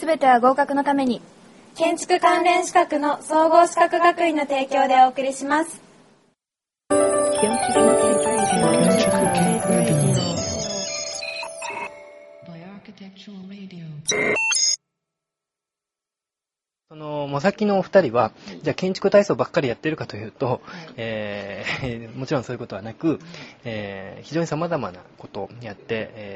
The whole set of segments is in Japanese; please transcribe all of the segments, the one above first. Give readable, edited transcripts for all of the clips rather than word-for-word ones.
すべては合格のために。 建築関連資格の総合資格学院の提供でお送りします。 その模索のお二人はじゃあ建築体操ばっかりやってるかというと、もちろんそういうことはなく、非常に様々なことをやって、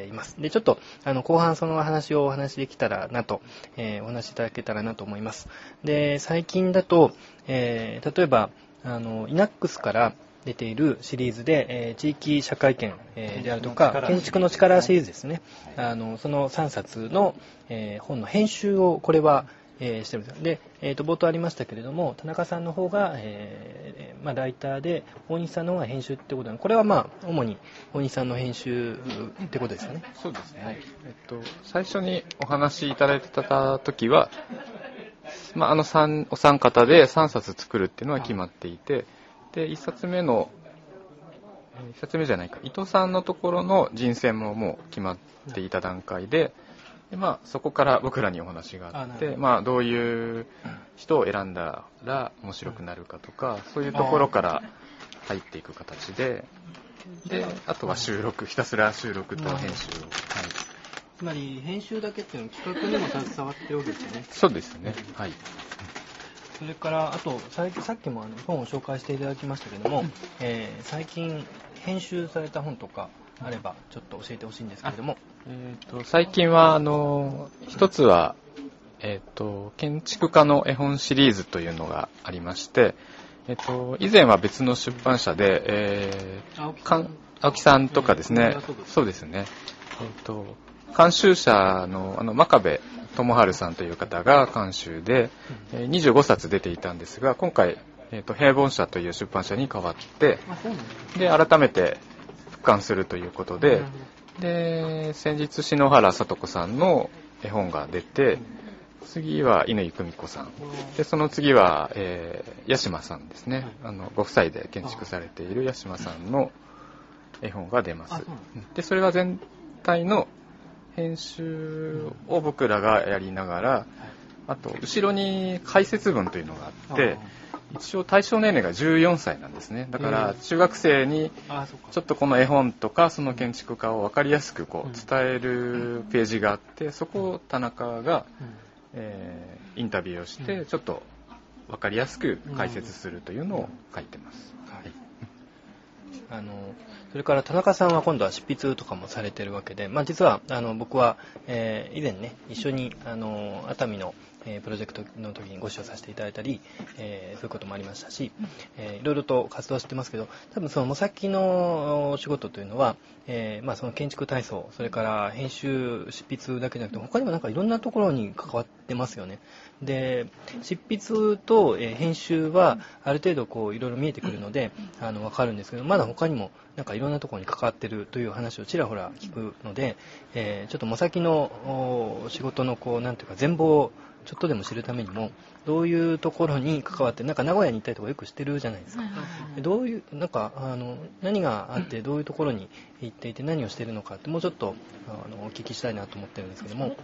います。でちょっと後半その話をお話しできたらなと、お話しいただけたらなと思います。で最近だと、例えばイナックスから出ているシリーズで、地域社会圏、であるとか建築の力シリーズですね。その3冊の、本の編集をこれはしてるんです。で、冒頭ありましたけれども、田中さんの方が、ライターで、大西さんの方が編集ってことなので、これは主に大西さんの編集ってことですよね。 そうですね。最初にお話しいただいてた時は、お三方で3冊作るっていうのは決まっていて、で、1冊目じゃないか、伊藤さんのところの人選ももう決まっていた段階で、そこから僕らにお話があって、どういう人を選んだら面白くなるかとか、そういうところから入っていく形で、あとはひたすら収録と編集を。 つまり編集だけっていうのは企画にも携わってるわけですよね。 そうですね。はい。 それからあとさっきも本を紹介していただきましたけども、最近編集された本とかあればちょっと教えてほしいんですけれども。 最近は一つは建築家の絵本シリーズというのがありまして、以前は別の出版社で、青木さんとかですね、そうですね、監修者の真壁智春さんという方が監修で、25冊出ていたんですが、今回、平凡社という出版社に変わって、で改めて復刊するということで、先日篠原聡子さんの絵本が出て、次は乾久美子さんで、その次は、八島さんですね、ご夫妻で建築されている八島さんの絵本が出ます。でそれは全体の編集を僕らがやりながら、あと後ろに解説文というのがあって、一応対象年齢が14歳なんですね。だから中学生にちょっとこの絵本とかその建築家を分かりやすく伝えるページがあって、そこを田中が、インタビューをしてちょっと分かりやすく解説するというのを書いてます。 はい、それから田中さんは今度は執筆とかもされてるわけで、実は僕は、以前ね一緒に熱海のプロジェクトの時にご一緒させていただいたり、そういうこともありましたし、いろいろと活動してますけど、多分その模索の仕事というのは、その建築体操、それから編集執筆だけじゃなくて他にもいろんなところに関わってますよね。で執筆と、編集はある程度いろいろ見えてくるので分かるんですけど、まだ他にもいろんなところに関わってるという話をちらほら聞くので、ちょっと模索の仕事のなんていうか全貌をちょっとでも知るためにも、どういうところに関わって、名古屋に行ったりとかよくしてるじゃないですか。どういう何があってどういうところに行っていて何をしているのかって、もうちょっとお聞きしたいなと思ってるんですけども。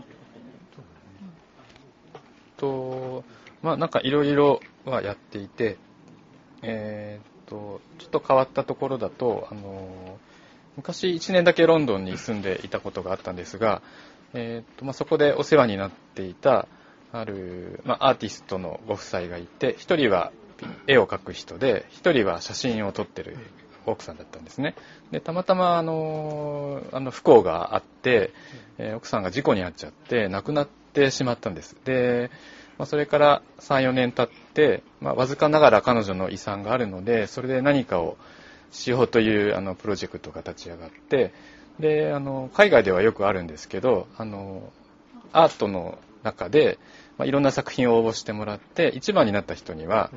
いろいろはやっていて、ちょっと変わったところだと、昔1年だけロンドンに住んでいたことがあったんですが、そこでお世話になっていたある、アーティストのご夫妻がいて、一人は絵を描く人で一人は写真を撮ってる奥さんだったんですね。でたまたま不幸があって、奥さんが事故に遭っちゃって亡くなってしまったんです。で、それから3、4年経って、わずかながら彼女の遺産があるので、それで何かをしようというプロジェクトが立ち上がって、で海外ではよくあるんですけど、アートの中で、いろんな作品を応募してもらって、一番になった人には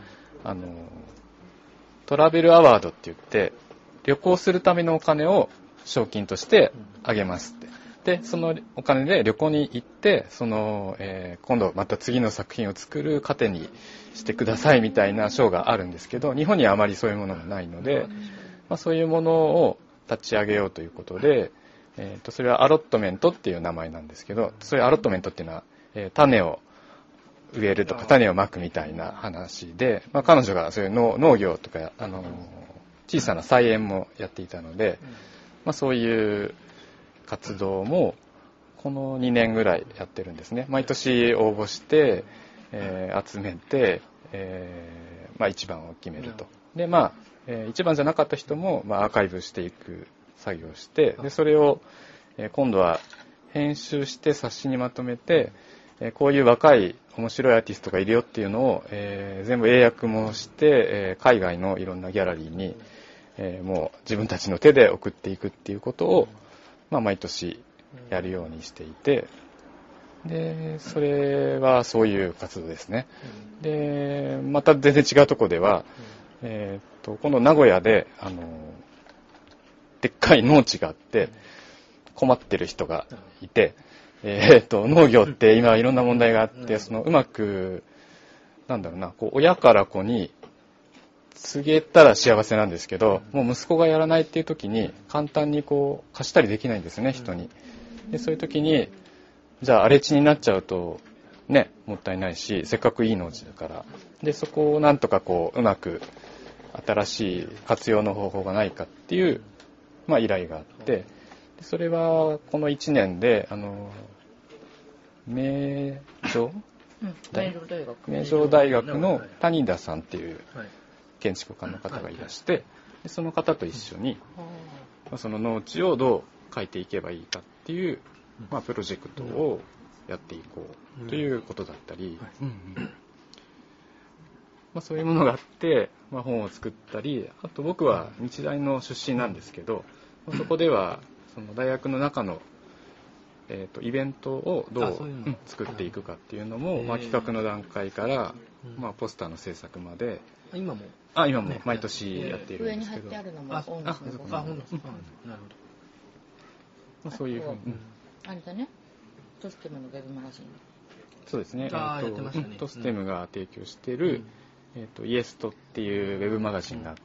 トラベルアワードって言って、旅行するためのお金を賞金としてあげますって。でそのお金で旅行に行って、今度また次の作品を作る糧にしてくださいみたいな賞があるんですけど、日本にはあまりそういうものがないので、そういうものを立ち上げようということで、それはアロットメントっていう名前なんですけど、そういうアロットメントっていうのは種を植えるとか種をまくみたいな話で、彼女がそういう農業とか小さな菜園もやっていたので、そういう活動もこの2年ぐらいやってるんですね。毎年応募して、集めて、一番を決めると。で一番じゃなかった人も、アーカイブしていく作業をして、でそれを、今度は編集して冊子にまとめて、こういう若い面白いアーティストがいるよっていうのを、全部英訳もして、海外のいろんなギャラリーに、もう自分たちの手で送っていくっていうことを、毎年やるようにしていて、でそれはそういう活動ですね。でまた全然違うところでは、今度名古屋ででっかい農地があって困ってる人がいて、農業って今いろんな問題があって、うまく親から子に告げたら幸せなんですけど、もう息子がやらないっていう時に簡単に貸したりできないんですね、人に。でそういう時にじゃあ荒れ地になっちゃうとね、もったいないし、せっかくいい農地だから、でそこをなんとかうまく新しい活用の方法がないかっていう、依頼があって、それはこの1年で名城大学の谷田さんっていう建築家の方がいらして、でその方と一緒にその農地をどう変えていけばいいかっていう、プロジェクトをやっていこうということだったり、そういうものがあって、本を作ったり、あと僕は日大の出身なんですけど、そこではその大学の中の、イベントをどう作っていくかっていうのも、企画の段階から、ポスターの制作まで今も毎年やっているんですけど、 上に貼ってあるのも音楽のこと。 なるほど。 そういうふうに、 あれだね、トステムのウェブマガジン。 そうですね。 やってましたね。 トステムが提供している、イエストっていうウェブマガジンがあって、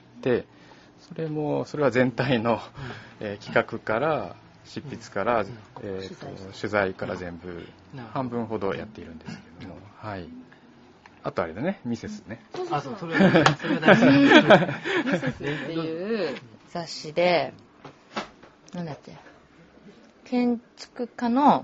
それは全体の、企画から執筆から、取材から全部半分ほどやっているんですけども、はい。あとあれだね、ミセスね。 それは大事。 ミセスっていう雑誌で、なんだっけ、建築家の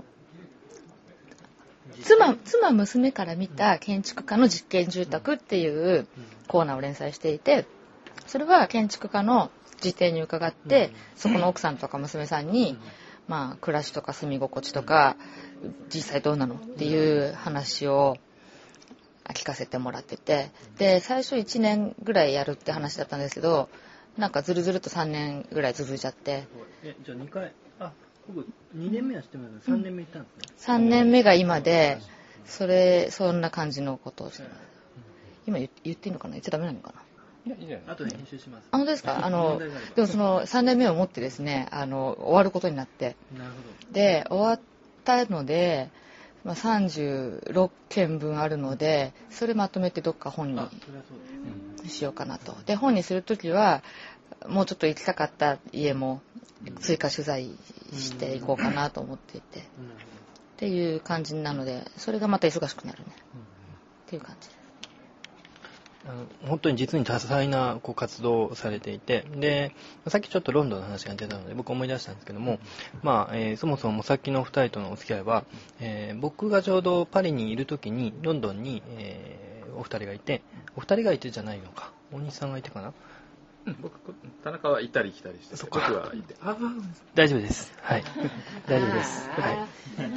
妻娘から見た建築家の実験住宅っていうコーナーを連載していて、それは建築家の自邸に伺って、そこの奥さんとか娘さんに、暮らしとか住み心地とか実際どうなのっていう話を聞かせてもらってて、で最初1年ぐらいやるって話だったんですけど、ずるずると3年ぐらい続いちゃって。 じゃあ2回、僕2年目は知ってますけど3年目行ったんですね。 3年目が今で、そんな感じのことをしてます。今言っていいのかな、言っちゃダメなのかな。 後で編集します。 本当ですか。でもその3年目をもってですね、終わることになって、 なるほど。 で終わったので、36件分あるので、それまとめてどっか本にしようかなと。で本にするときはもうちょっと行きたかった家も追加取材していこうかなと思っていて、っていう感じなので、それがまた忙しくなるね、っていう感じです。 本当に実に多彩な活動をされていて、でさっきちょっとロンドンの話が出たので僕思い出したんですけども、そもそもさっきのお二人とのお付き合いは、僕がちょうどパリにいる時にロンドンに、お二人がいてじゃないのか、大西さんがいてかな。 田中は行ったり来たりして、僕はいて。 大丈夫です。はい。大丈夫です。はい。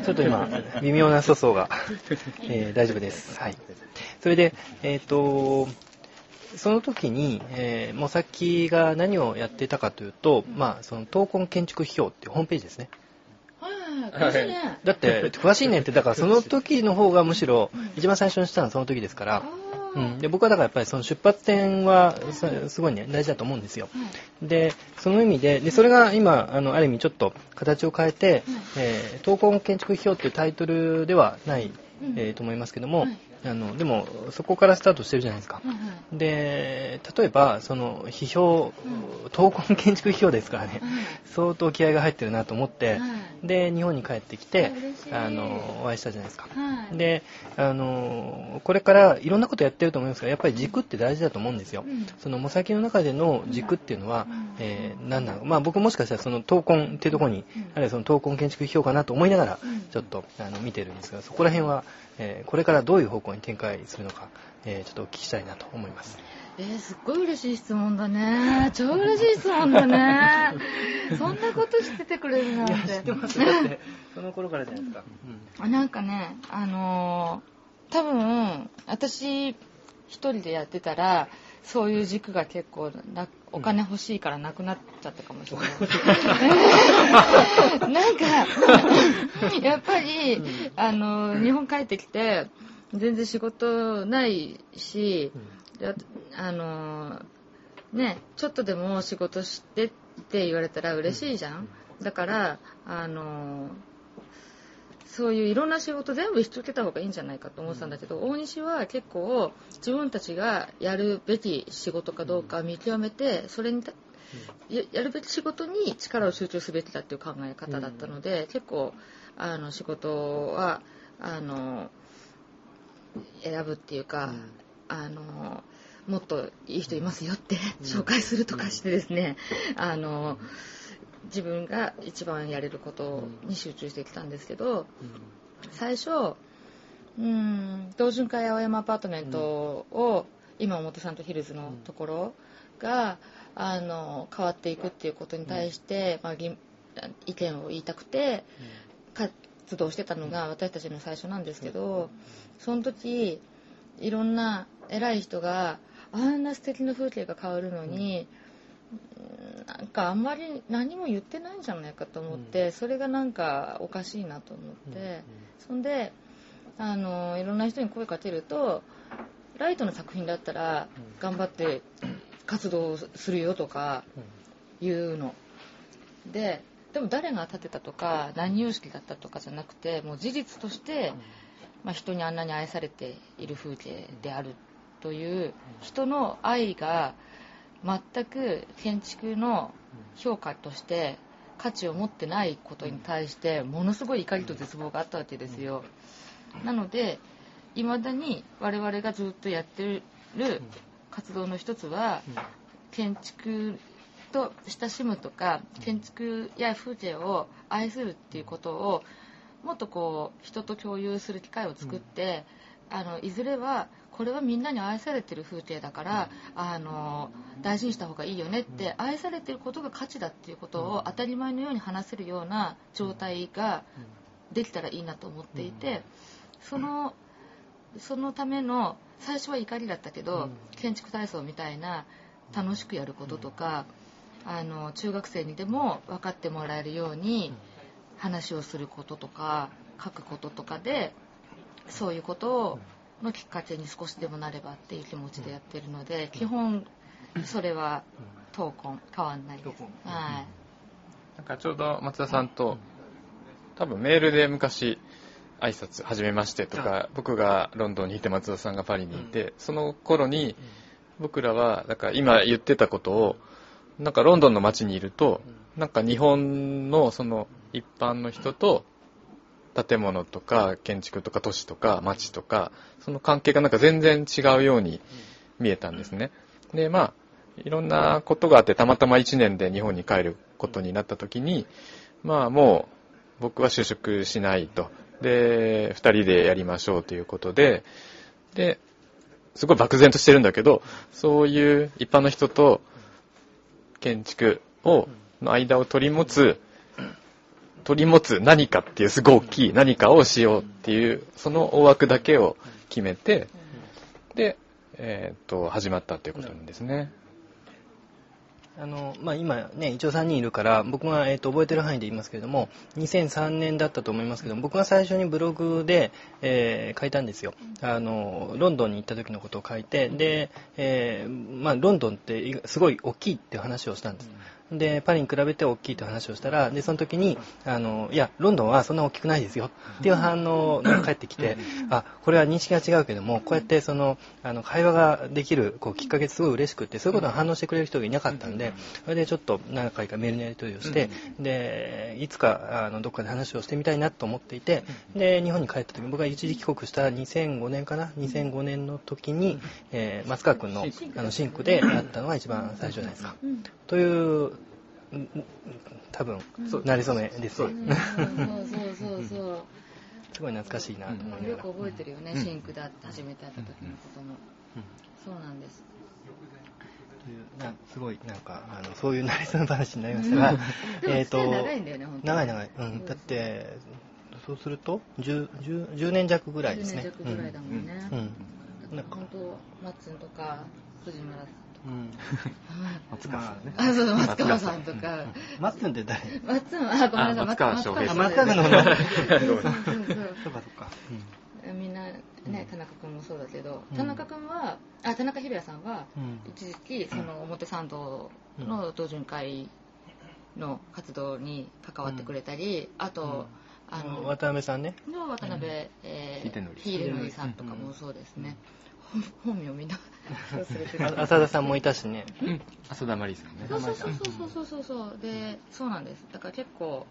ちょっと今微妙な粗相が、大丈夫です。はい。それでその時に、もうさっきが何をやっていたかというと、その闘魂建築批評っていうホームページですね。 詳しいね。 だって詳しいねって、だからその時の方がむしろ一番最初にしたのはその時ですから。で僕はだからやっぱりその出発点はすごいね大事だと思うんですよ。でその意味でそれが今ある意味ちょっと形を変えて、闘魂建築批評っていうタイトルではない、と思いますけども、 でもそこからスタートしてるじゃないですか。で例えばその批評、闘魂建築批評ですからね、相当気合が入ってるなと思って、で日本に帰ってきてお会いしたじゃないですか。でこれからいろんなことやってると思いますが、やっぱり軸って大事だと思うんですよ。その模索の中での軸っていうのは、何なのか、まあ僕もしかしたらその闘魂っていうところに、あるいはその闘魂建築批評かなと思いながらちょっと見てるんですが、そこら辺は、これからどういう方向に展開するのか、ちょっとお聞きしたいなと思います。 すっごい嬉しい質問だね。超嬉しい質問だね。そんなこと知っててくれるなんて。 知ってます。だってその頃からじゃないですか。 なんかね、多分私一人でやってたらそういう軸が結構お金欲しいからなくなっちゃったかもしれない。なんかやっぱり日本帰ってきて全然仕事ないし、ね、ちょっとでも仕事してって言われたら嬉しいじゃん。だからそういういろんな仕事全部引き受けた方がいいんじゃないかと思ってたんだけど、大西は結構自分たちがやるべき仕事かどうか見極めて、それにやるべき仕事に力を集中すべきだっていう考え方だったので、結構仕事は選ぶっていうか、もっといい人いますよって紹介するとかしてですね、自分が一番やれることに集中してきたんですけど、最初同潤会青山アパートメントを今表参道ヒルズのところが変わっていくっていうことに対して、意見を言いたくて活動してたのが私たちの最初なんですけど、その時いろんな偉い人があんな素敵な風景が変わるのに、なんかあんまり何も言ってないんじゃないかと思って、それがなんかおかしいなと思って、そんでいろんな人に声かけると、ライトの作品だったら頑張って活動するよとか言うので、でも誰が建てたとか何様式だったとかじゃなくて、もう事実として、人にあんなに愛されている風景であるという人の愛が全く建築の評価として価値を持ってないことに対してものすごい怒りと絶望があったわけですよ。なので未だに我々がずっとやってる活動の一つは、建築と親しむとか建築や風景を愛するっていうことをもっとこう人と共有する機会を作って、いずれはこれはみんなに愛されてる風景だから、大事にした方がいいよねって、愛されてることが価値だっていうことを当たり前のように話せるような状態ができたらいいなと思っていて、そのための最初は怒りだったけど、建築体操みたいな楽しくやることとか、中学生にでも分かってもらえるように話をすることとか書くこととかで、そういうことのきっかけに少しでもなればっていう気持ちでやってるので、基本それは闘魂変わんないです。はい。 なんかちょうど松田さんと多分メールで昔挨拶はじめましてとか、僕がロンドンにいて松田さんがパリにいて、その頃に僕らはだから今言ってたことをなんかロンドンの街にいると、なんか日本のその一般の人と建物とか建築とか都市とか街とか、その関係がなんか全然違うように見えたんですね。でいろんなことがあってたまたま1年で日本に帰ることになった時に、もう僕は就職しないと、で2人でやりましょうということですごい漠然としてるんだけど、そういう一般の人と建築の間を取り持つ何かっていうすごい大きい何かをしようっていうその大枠だけを決めて、で、始まったっていうことなんですね。 今ね一応3人いるから僕が、覚えてる範囲で言いますけれども、2003年だったと思いますけども、僕が最初にブログで、書いたんですよ。ロンドンに行った時のことを書いて、で、ロンドンってすごい大きいっていう話をしたんです。 で、パリに比べて大きいという話をしたら、で、その時に、いや、ロンドンはそんな大きくないですよっていう反応が返ってきて、これは認識が違うけども、こうやって会話ができるきっかけですごい嬉しくて、そういうことに反応してくれる人がいなかったんで、それでちょっと何回かメールのやり取りをして、で、いつかどっかで話をしてみたいなと思っていて、で、日本に帰った時、僕が一時帰国した2005年かな、2005年の時に、松川君のシンクで会ったのが一番最初じゃないですか。という、多分、なりそめですよ。 そうすごい懐かしいなと思いながら。 よく覚えてるよね、シンクで初めて会った時のことも。そうなんです。 すごいそういうなりそめ話になりましたが、 長いんだよね、本当に。 長い。だってそうすると10年弱ぐらいですね。 10年弱ぐらいだもんね。本当マッツンとか藤村さん。 松川さんね。 そう松川さんとか。 マッツンって誰？ マッツン、ごめんなさい、 松川翔平さん。 松川の方。そうか。 みんなね、田中君もそうだけど、田中宏也さんは一時期表参道の同潤会の活動に関わってくれたり、あと渡辺さんね。 渡辺秀則さんとかもそうですね。本名みんな忘れてる。 浅田さんもいたしね。 浅田マリーさんね。 そうで、そうなんです。だから結構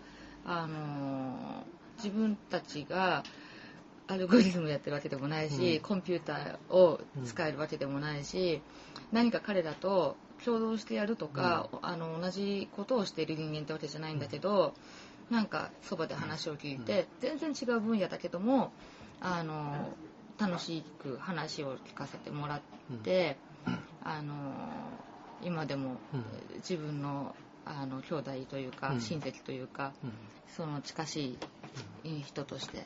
自分たちがアルゴリズムやってるわけでもないし、コンピューターを使えるわけでもないし、何か彼らと共同してやるとか、同じことをしている人間ってわけじゃないんだけど、なんかそばで話を聞いて、全然違う分野だけども楽しく話を聞かせてもらって、今でも自分の兄弟というか親戚というか、その近しい人として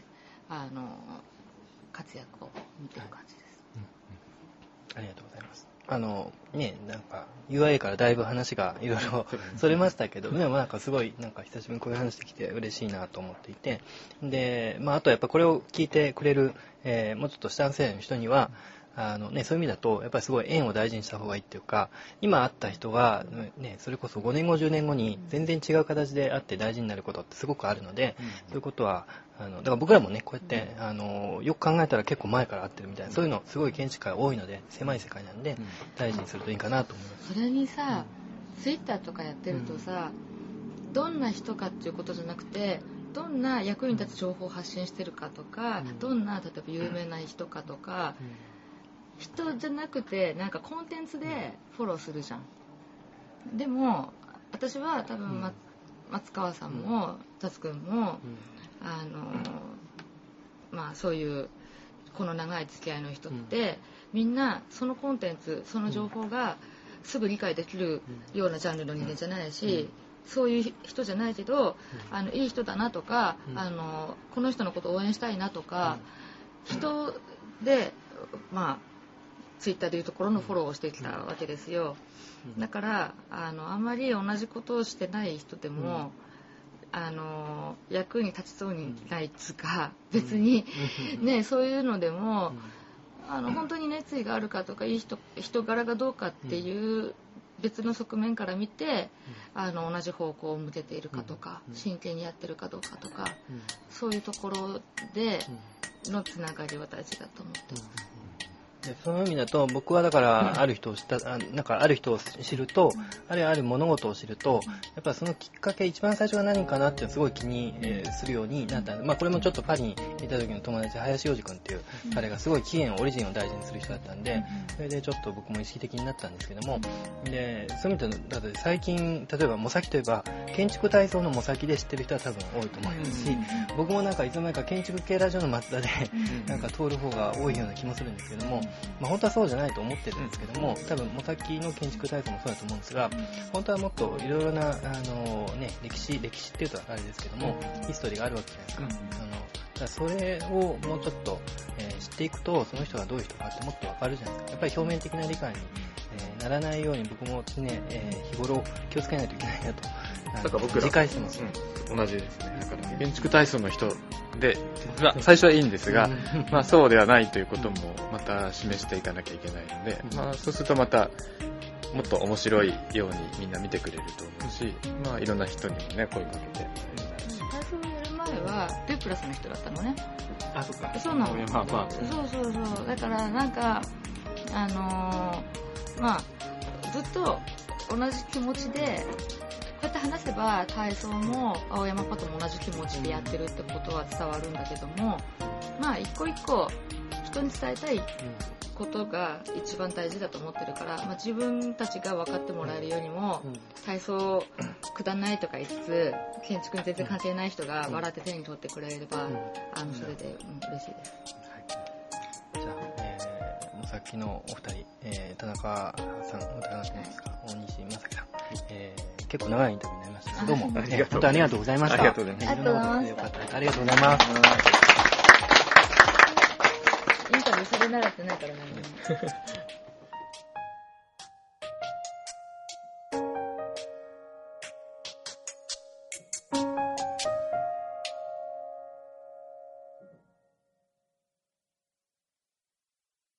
活躍を見てる感じです。 ありがとうございます。UIA からだいぶ話がいろいろそれましたけど、でもすごい久しぶりにこういう話できて嬉しいなと思っていて、で、あとやっぱこれを聞いてくれる、もうちょっと下世代の人にはそういう意味だとやっぱりすごい縁を大事にした方がいいっていうか、今会った人が、それこそ5年後10年後に全然違う形で会って大事になることってすごくあるので、そういうことはだから僕らもねこうやってよく考えたら結構前から会ってるみたいな、そういうのすごい建築家多いので狭い世界なんで大事にするといいかなと思います。 それにさ、ツイッターとかやってるとさ、どんな人かっていうことじゃなくて、どんな役に立つ情報を発信してるかとか、どんな例えば有名な人かとか、人じゃなくてコンテンツでフォローするじゃん。でも私は多分松川さんも達くんもそういうこの長い付き合いの人って、みんなそのコンテンツ、その情報がすぐ理解できるようなジャンルの人間じゃないし、そういう人じゃないけどいい人だなとか、この人のことを応援したいなとか、人でツイッターでいうところのフォローをしてきたわけですよ。だからあんまり同じことをしてない人でも、役に立ちそうにないつか、別にね、そういうのでも本当に熱意があるかとか、いい人柄がどうかっていう別の側面から見て同じ方向を向けているかとか、真剣にやってるかどうかとか、そういうところでのつながりは大事だと思ってます。 でその意味だと僕はだからある人を知ると、あるいはある物事を知ると、やっぱりそのきっかけ、一番最初が何かなってすごい気にするようになったんで、これもちょっとパリにいた時の友達、林洋二君っていう彼がすごい起源オリジンを大事にする人だったんで、それでちょっと僕も意識的になったんですけども、でそういう意味だと最近例えばモサキといえば建築体操のモサキで知ってる人は多分多いと思いますし、僕もいつの間にか建築系ラジオの松田で通る方が多いような気もするんですけども、本当はそうじゃないと思ってるんですけども、多分モサキの建築体操もそうだと思うんですが、本当はもっといろいろな歴史っていうとあれですけども、ヒストリーがあるわけじゃないですか。だからそれをもうちょっと、知っていくと、その人がどういう人かってもっと分かるじゃないですか。やっぱり表面的な理解に、ならないように僕も常、日頃気をつけないといけないなと自戒してます。 同じですね。だから建築体操の人で、最初はいいんですが、そうではないということもまた示していかなきゃいけないので、そうするとまたもっと面白いようにみんな見てくれると思うし、まあいろんな人にもね、声かけて。 体操をやる前は、デュプラスの人だったのね。 あ、そっか。 そうなの。 まあまあ。 そう。だからなんか、まあ、ずっと同じ気持ちで、こうやって話せば体操も青山パとも同じ気持ちでやってるってことは伝わるんだけども、まあ一個一個人に伝えたいことが一番大事だと思ってるから、まあ、自分たちが分かってもらえるようにも、体操くだんないとか言いつつ建築に全然関係ない人が笑って手に取ってくれれば、それで、嬉しいです。 じゃあ、もうさっきのお二人、田中さん、田中さんですか、大西正樹さん、結構長いインタビューになりました。どうも、本当にありがとうございました。 ありがとうございます。 ありがとうございます。 よかったです。ありがとうございます。 インタビューそれ習ってないからね。